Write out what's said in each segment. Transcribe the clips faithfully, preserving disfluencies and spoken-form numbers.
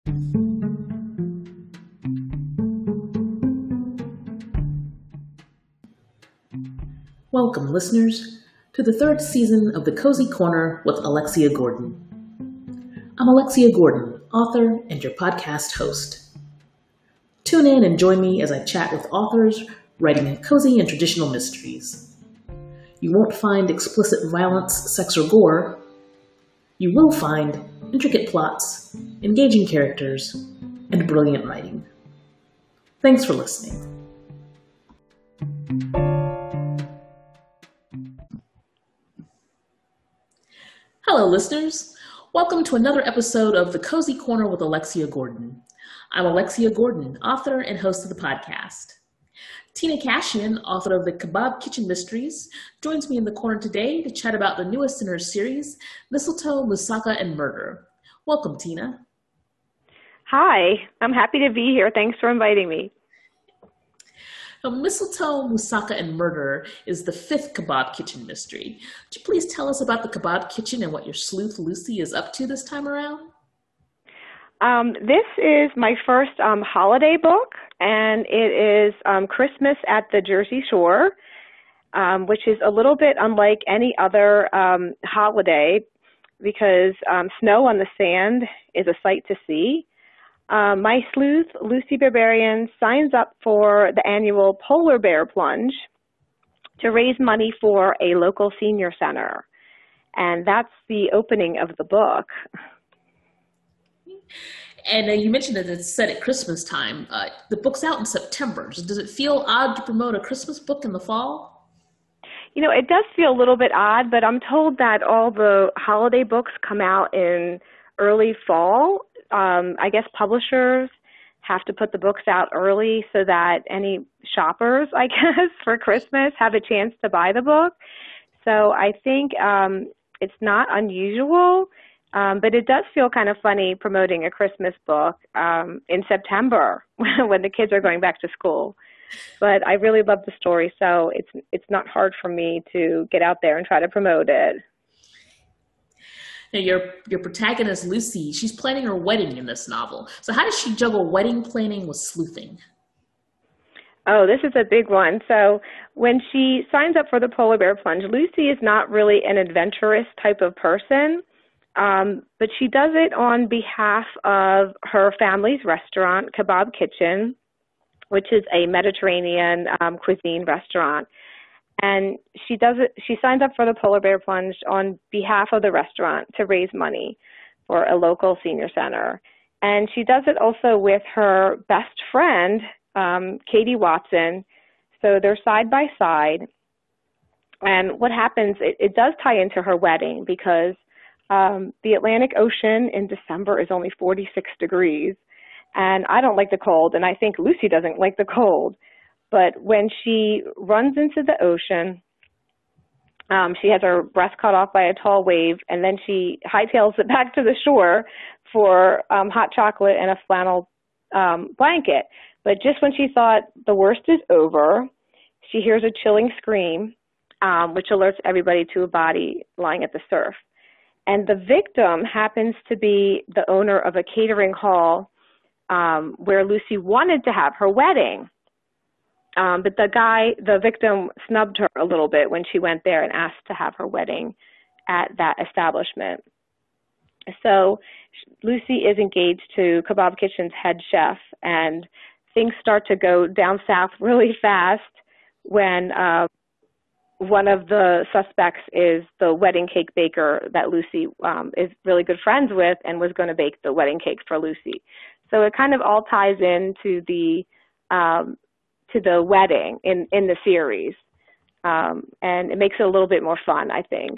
Welcome, listeners, to the third season of The Cozy Corner with Alexia Gordon. I'm Alexia Gordon, author and your podcast host. Tune in and join me as I chat with authors writing in cozy and traditional mysteries. You won't find explicit violence, sex, or gore. You will find intricate plots, engaging characters, and brilliant writing. Thanks for listening. Hello, listeners. Welcome to another episode of The Cozy Corner with Alexia Gordon. I'm Alexia Gordon, author and host of the podcast. Tina Cashion, author of the Kebab Kitchen Mysteries, joins me in the corner today to chat about the newest in her series, Mistletoe, Moussaka, and Murder. Welcome, Tina. Hi, I'm happy to be here. Thanks for inviting me. Now, Mistletoe, Moussaka, and Murder is the fifth Kebab Kitchen mystery. Would you please tell us about the Kebab Kitchen and what your sleuth Lucy is up to this time around? Um, this is my first um, holiday book, and it is um, Christmas at the Jersey Shore, um, which is a little bit unlike any other um, holiday because um, snow on the sand is a sight to see. Um, my sleuth, Lucy Barbarian, signs up for the annual Polar Bear Plunge to raise money for a local senior center. And that's the opening of the book. And uh, you mentioned that it's set at Christmas time. Uh, the book's out in September. Does it feel odd to promote a Christmas book in the fall? You know, it does feel a little bit odd, but I'm told that all the holiday books come out in early fall. Um, I guess publishers have to put the books out early so that any shoppers, I guess, for Christmas have a chance to buy the book. So I think um, it's not unusual, um, but it does feel kind of funny promoting a Christmas book um, in September when the kids are going back to school. But I really love the story, so it's it's not hard for me to get out there and try to promote it. Now, your your protagonist, Lucy, she's planning her wedding in this novel. So how does she juggle wedding planning with sleuthing? Oh, this is a big one. So when she signs up for the Polar Bear Plunge, Lucy is not really an adventurous type of person, um, but she does it on behalf of her family's restaurant, Kebab Kitchen, which is a Mediterranean um, cuisine restaurant. And she does it. She signs up for the Polar Bear Plunge on behalf of the restaurant to raise money for a local senior center. And she does it also with her best friend, um, Katie Watson. So they're side by side. And what happens, it, it does tie into her wedding because um, the Atlantic Ocean in December is only forty-six degrees. And I don't like the cold, and I think Lucy doesn't like the cold. But when she runs into the ocean, um, she has her breast cut off by a tall wave, and then she hightails it back to the shore for um, hot chocolate and a flannel um, blanket. But just when she thought the worst is over, she hears a chilling scream, um, which alerts everybody to a body lying at the surf. And the victim happens to be the owner of a catering hall um, where Lucy wanted to have her wedding. Um, but the guy, the victim, snubbed her a little bit when she went there and asked to have her wedding at that establishment. So Lucy is engaged to Kebab Kitchen's head chef, and things start to go down south really fast when uh, one of the suspects is the wedding cake baker that Lucy um, is really good friends with and was going to bake the wedding cake for Lucy. So it kind of all ties into the um, to the wedding in, in the series. Um, and it makes it a little bit more fun, I think.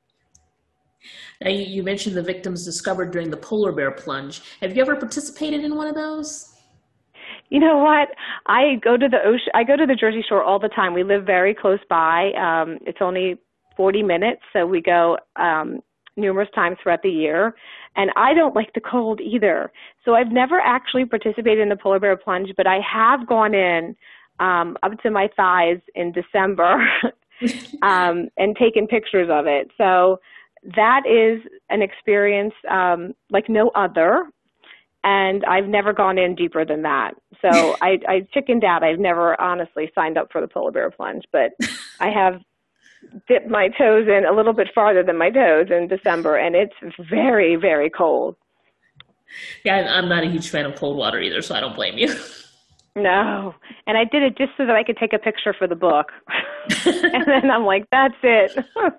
Now, you, you mentioned the victims discovered during the Polar Bear Plunge. Have you ever participated in one of those? You know what? I go to the ocean. I go to the Jersey Shore all the time. We live very close by. Um, it's only forty minutes, so we go um, numerous times throughout the year. And I don't like the cold either. So I've never actually participated in the Polar Bear Plunge, but I have gone in um, up to my thighs in December um, and taken pictures of it. So that is an experience um, like no other. And I've never gone in deeper than that. So I, I chickened out. I've never honestly signed up for the polar bear plunge, but I have dipped my toes in a little bit farther than my toes in December, and it's very, very cold. Yeah, I'm not a huge fan of cold water either, so I don't blame you. No. And I did it just so that I could take a picture for the book. And then I'm like, that's it.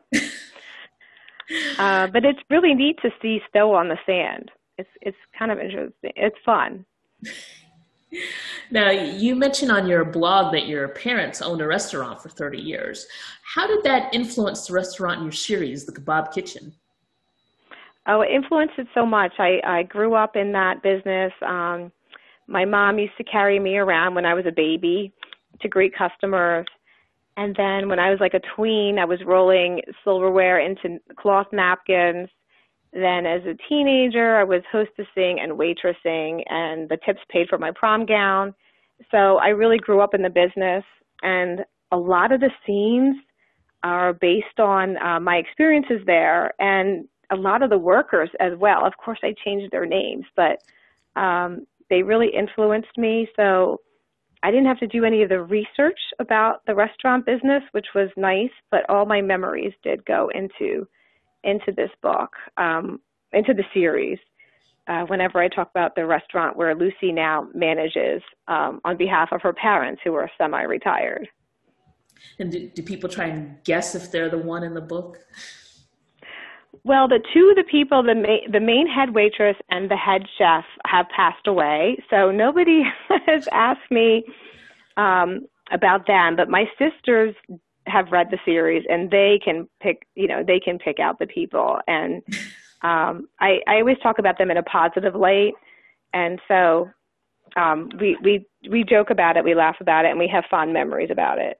uh, but it's really neat to see snow on the sand. It's it's kind of interesting. It's fun. Now, you mentioned on your blog that your parents owned a restaurant for thirty years. How did that influence the restaurant in your series, The Kebab Kitchen? Oh, it influenced it so much. I, I grew up in that business. Um, my mom used to carry me around when I was a baby to greet customers. And then when I was like a tween, I was rolling silverware into cloth napkins. Then as a teenager, I was hostessing and waitressing, and the tips paid for my prom gown. So I really grew up in the business, and a lot of the scenes are based on uh, my experiences there, and a lot of the workers as well. Of course, I changed their names, but um, they really influenced me. So I didn't have to do any of the research about the restaurant business, which was nice, but all my memories did go into into this book, um, into the series, uh, whenever I talk about the restaurant where Lucy now manages um, on behalf of her parents who are semi-retired. And do, do people try and guess if they're the one in the book? Well, the two of the people, the, ma- the main head waitress and the head chef, have passed away, so nobody has asked me um, about them, but my sisters have read the series, and they can pick, you know, they can pick out the people. And um, I, I always talk about them in a positive light. And so um, we, we, we joke about it, we laugh about it, and we have fond memories about it.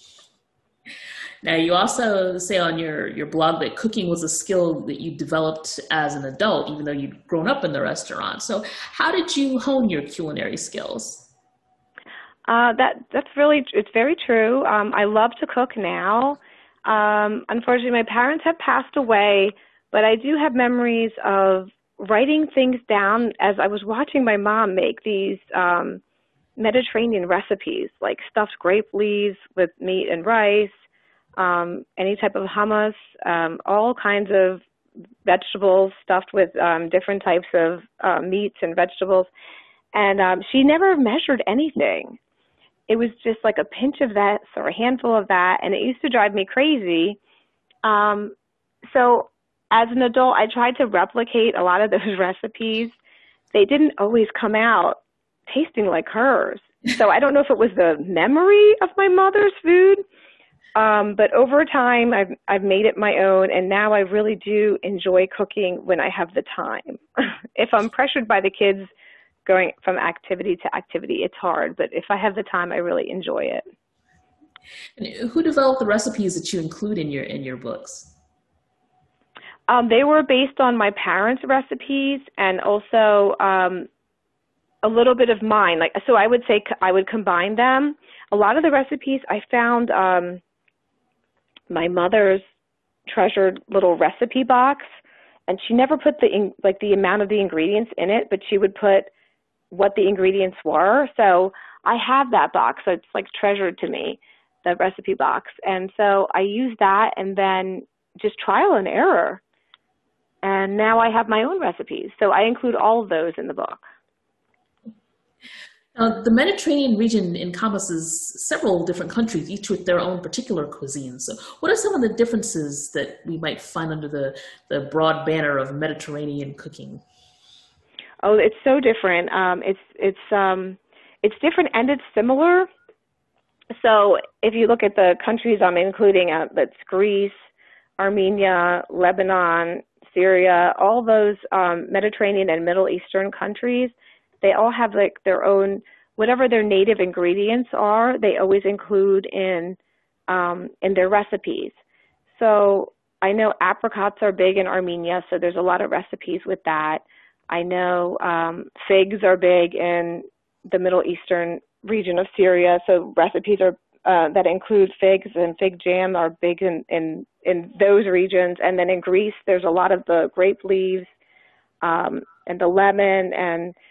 Now, you also say on your, your blog that cooking was a skill that you developed as an adult, even though you'd grown up in the restaurant. So how did you hone your culinary skills? Uh, that that's really, it's very true. Um, I love to cook now. Um, unfortunately, my parents have passed away, but I do have memories of writing things down as I was watching my mom make these um, Mediterranean recipes, like stuffed grape leaves with meat and rice, um, any type of hummus, um, all kinds of vegetables stuffed with um, different types of uh, meats and vegetables. And um, she never measured anything. It was just like a pinch of this or a handful of that, and it used to drive me crazy. Um, so as an adult, I tried to replicate a lot of those recipes. They didn't always come out tasting like hers. So I don't know if it was the memory of my mother's food, um, but over time, I've, I've made it my own, and now I really do enjoy cooking when I have the time. If I'm pressured by the kids going from activity to activity, it's hard, but if I have the time, I really enjoy it. And who developed the recipes that you include in your in your books? Um, they were based on my parents' recipes, and also um, a little bit of mine. Like, so I would say I would combine them. A lot of the recipes I found um, my mother's treasured little recipe box, and she never put the in, like the amount of the ingredients in it, but she would put what the ingredients were. So I have that box. So it's like treasured to me, the recipe box. And so I use that and then just trial and error. And now I have my own recipes. So I include all of those in the book. Now, the Mediterranean region encompasses several different countries, each with their own particular cuisines. So what are some of the differences that we might find under the, the broad banner of Mediterranean cooking? Oh, it's so different. Um, it's it's um, it's different and it's similar. So if you look at the countries I'm including, uh, that's Greece, Armenia, Lebanon, Syria, all those um, Mediterranean and Middle Eastern countries, they all have like their own, whatever their native ingredients are, they always include in um, in their recipes. So I know apricots are big in Armenia, so there's a lot of recipes with that. I know um, figs are big in the Middle Eastern region of Syria, so recipes are uh, that include figs and fig jam are big in, in, in those regions. And then in Greece, there's a lot of the grape leaves um, and the lemon and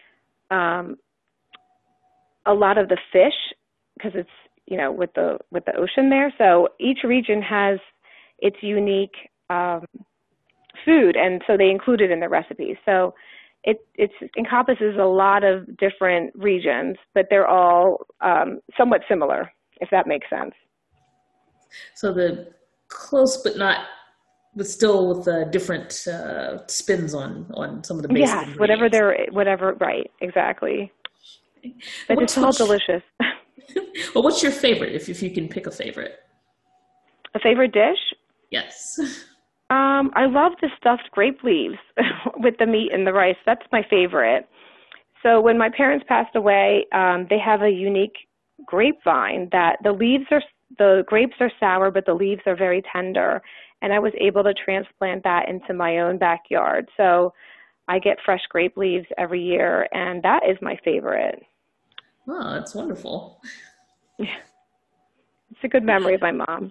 um, a lot of the fish because it's, you know, with the with the ocean there. So each region has its unique um, food, and so they include it in the recipes. So it it encompasses a lot of different regions, but they're all um, somewhat similar, if that makes sense. So the close, but not, but still with uh, different uh, spins on on some of the basic yes, ingredients. whatever they're whatever right, exactly. But What's, it's all what's, delicious. well, what's your favorite, if if you can pick a favorite? A favorite dish? Yes. Um, I love the stuffed grape leaves with the meat and the rice. That's my favorite. So when my parents passed away, um, they have a unique grapevine that the leaves are, the grapes are sour, but the leaves are very tender. And I was able to transplant that into my own backyard. So I get fresh grape leaves every year, and that is my favorite. Oh, that's wonderful. Yeah. It's a good memory of my mom.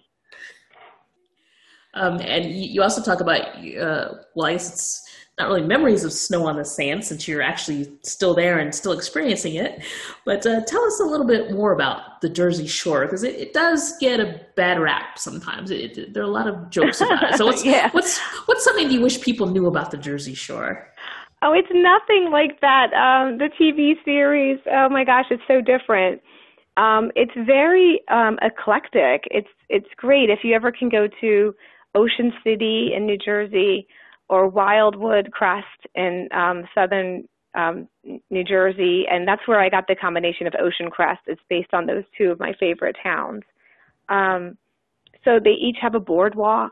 Um, and you also talk about, uh, well, I guess it's not really memories of snow on the sand since you're actually still there and still experiencing it. But uh, tell us a little bit more about the Jersey Shore, because it, it does get a bad rap sometimes. It, it, there are a lot of jokes about it. So what's, yeah. what's, what's something you wish people knew about the Jersey Shore? Oh, it's nothing like that. Um, the T V series, oh my gosh, it's so different. Um, it's very um, eclectic. It's it's great. If you ever can go to Ocean City in New Jersey or Wildwood Crest in um, southern um, New Jersey, and that's where I got the combination of Ocean Crest. It's based on those two of my favorite towns. Um, so they each have a boardwalk.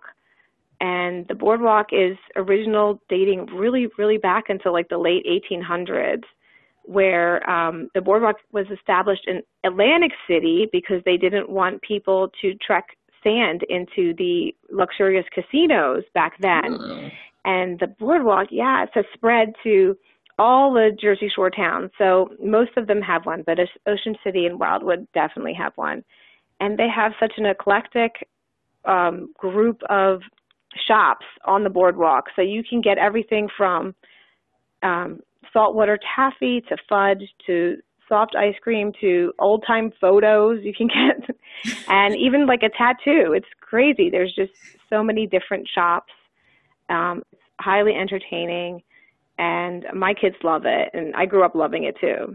And the boardwalk is original, dating really, really back into like the late eighteen hundreds, where um, the boardwalk was established in Atlantic City because they didn't want people to trek sand into the luxurious casinos back then. Oh. And the boardwalk, yeah, it's a spread to all the Jersey Shore towns. So most of them have one, but Ocean City and Wildwood definitely have one. And they have such an eclectic um, group of shops on the boardwalk. So you can get everything from um, saltwater taffy to fudge to soft ice cream to old time photos you can get, and even like a tattoo. It's crazy. There's just so many different shops. Um, it's highly entertaining, and my kids love it, and I grew up loving it too.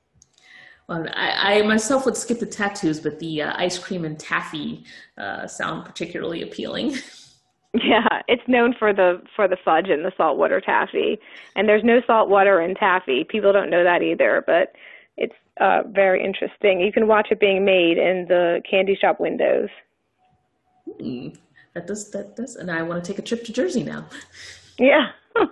Well, I, I myself would skip the tattoos, but the uh, ice cream and taffy uh, sound particularly appealing. Yeah, it's known for the for the fudge and the saltwater taffy, and there's no salt water in taffy. People don't know that either, but it's uh, very interesting. You can watch it being made in the candy shop windows. Hmm. That does that does, and I want to take a trip to Jersey now. Yeah.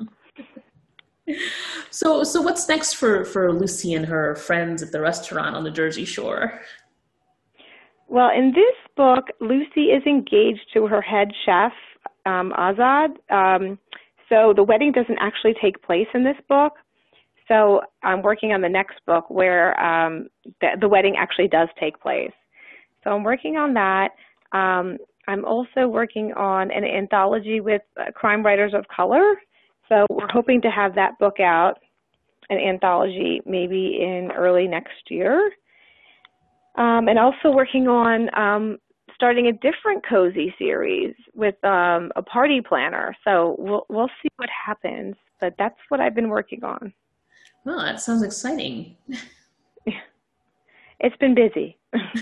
so so what's next for for Lucy and her friends at the restaurant on the Jersey Shore? Well, in this book, Lucy is engaged to her head chef, um, Azad. Um, so the wedding doesn't actually take place in this book. So I'm working on the next book where um, the, the wedding actually does take place. So I'm working on that. Um, I'm also working on an anthology with uh, crime writers of color. So we're hoping to have that book out, an anthology, maybe in early next year. Um, and also working on um, starting a different cozy series with um, a party planner. So we'll we'll see what happens, but that's what I've been working on. Well, that sounds exciting. It's been busy.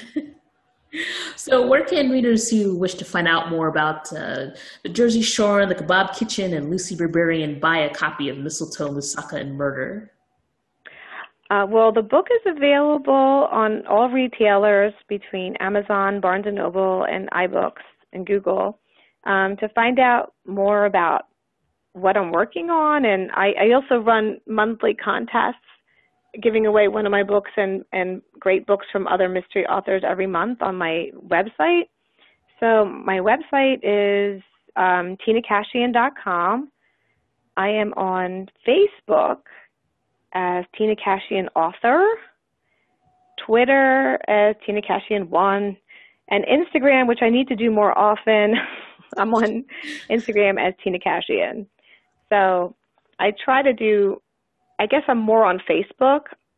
So where can readers who wish to find out more about uh, the Jersey Shore, the Kebab Kitchen, and Lucy Berberian buy a copy of Mistletoe, Moussaka, and Murder? Uh, well, the book is available on all retailers between Amazon, Barnes and Noble, and iBooks and Google. Um, to find out more about what I'm working on, and I, I also run monthly contests giving away one of my books and, and great books from other mystery authors every month on my website. So my website is um, tina kashian dot com. I am on Facebook as Tina Kashian Author, Twitter as Tina Kashian one, and Instagram, which I need to do more often. I'm on Instagram as Tina Kashian. So I try to do, I guess I'm more on Facebook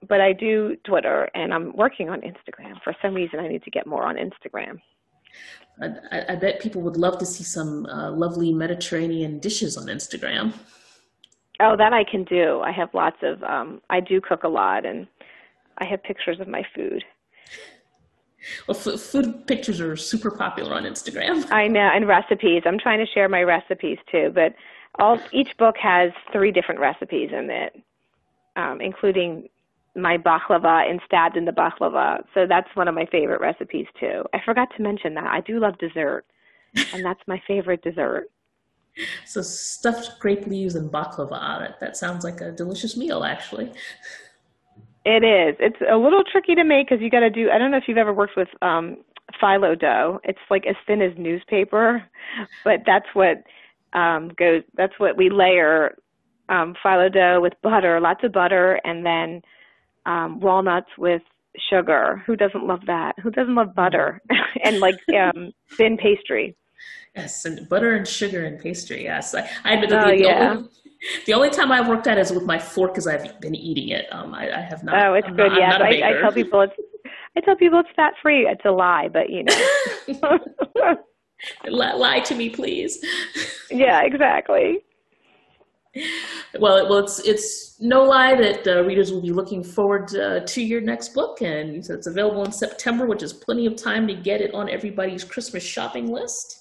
but I do Twitter, and I'm working on Instagram. For some reason, I need to get more on Instagram. I, I bet people would love to see some uh, lovely Mediterranean dishes on Instagram. Oh, that I can do. I have lots of, um, I do cook a lot, and I have pictures of my food. Well, f- food pictures are super popular on Instagram. I know, and recipes. I'm trying to share my recipes too, but all each book has three different recipes in it, um, including my baklava and stabbed in the baklava. So that's one of my favorite recipes too. I forgot to mention that. I do love dessert, and that's my favorite dessert. So stuffed grape leaves and baklava. That, that sounds like a delicious meal, actually. It is. It's a little tricky to make because you got to do, I don't know if you've ever worked with um, phyllo dough. It's like as thin as newspaper, but that's what um, goes, that's what we layer um, phyllo dough with butter, lots of butter, and then um, walnuts with sugar. Who doesn't love that? Who doesn't love butter? And like um, thin pastry. Yes, and butter and sugar and pastry, yes. I, I admit that Oh, the, yeah. only, the only time I've worked at it is with my fork because I've been eating it. Um, I, I have not. Oh, it's I'm good, not, yeah. I'm not a I, baker. I tell people it's I tell people it's fat free. It's a lie, but you know. Lie, lie to me, please. Yeah, exactly. Well, well, it's it's no lie that uh, readers will be looking forward uh, to your next book, and you said it's available in September, which is plenty of time to get it on everybody's Christmas shopping list.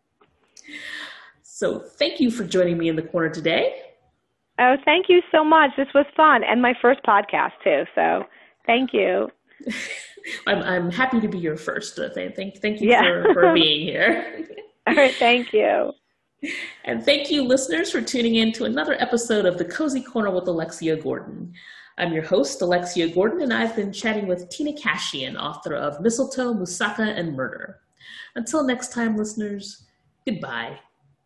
So thank you for joining me in the corner today. Oh, thank you so much. This was fun, and my first podcast too. So thank you. I'm I'm happy to be your first. Uh, thank thank thank you Yeah. for, for being here. All right, thank you. And thank you, listeners, for tuning in to another episode of The Cozy Corner with Alexia Gordon. I'm your host, Alexia Gordon, and I've been chatting with Tina Kashian, author of Mistletoe, Moussaka, and Murder. Until next time, listeners, goodbye.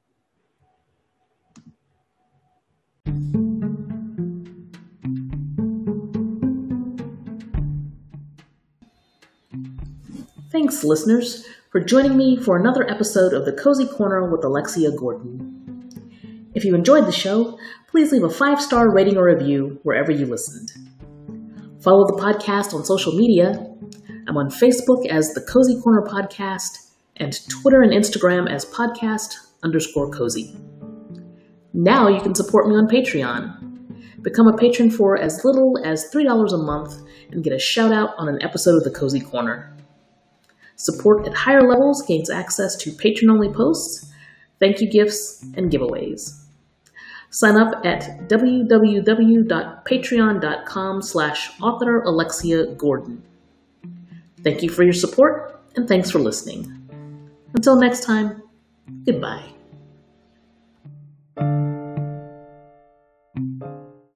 Thanks, listeners, for joining me for another episode of The Cozy Corner with Alexia Gordon. If you enjoyed the show, please leave a five-star rating or review wherever you listened. Follow the podcast on social media. I'm on Facebook as The Cozy Corner Podcast and Twitter and Instagram as podcast underscore cozy. Now you can support me on Patreon. Become a patron for as little as three dollars a month and get a shout-out on an episode of The Cozy Corner. Support at higher levels gains access to patron-only posts, thank you gifts, and giveaways. Sign up at www.patreon.com slash author Alexia Gordon. Thank you for your support, and thanks for listening. Until next time, goodbye.